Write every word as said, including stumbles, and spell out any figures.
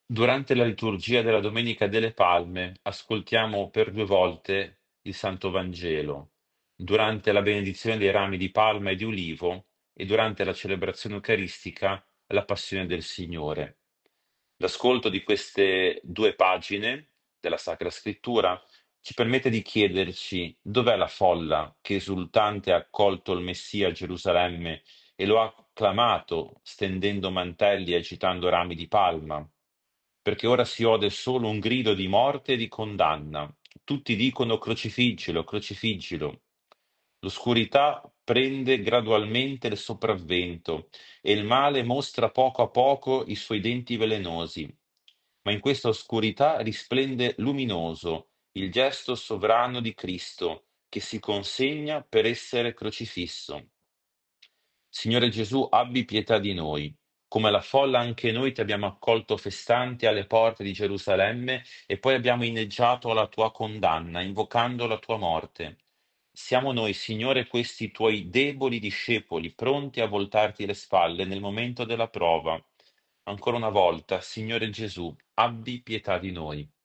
Durante la liturgia della Domenica delle Palme ascoltiamo per due volte il Santo Vangelo, durante la benedizione dei rami di palma e di ulivo e durante la celebrazione eucaristica la Passione del Signore. L'ascolto di queste due pagine della Sacra Scrittura ci permette di chiederci dov'è la folla che esultante ha accolto il Messia a Gerusalemme e lo ha acclamato stendendo mantelli e agitando rami di palma, perché ora si ode solo un grido di morte e di condanna. Tutti dicono crocifiggilo, crocifiggilo. L'oscurità prende gradualmente il sopravvento e il male mostra poco a poco i suoi denti velenosi. Ma in questa oscurità risplende luminoso il gesto sovrano di Cristo che si consegna per essere crocifisso. Signore Gesù, abbi pietà di noi. Come la folla anche noi ti abbiamo accolto festanti alle porte di Gerusalemme e poi abbiamo inneggiato alla tua condanna, invocando la tua morte. Siamo noi, Signore, questi tuoi deboli discepoli, pronti a voltarti le spalle nel momento della prova. Ancora una volta, Signore Gesù, abbi pietà di noi.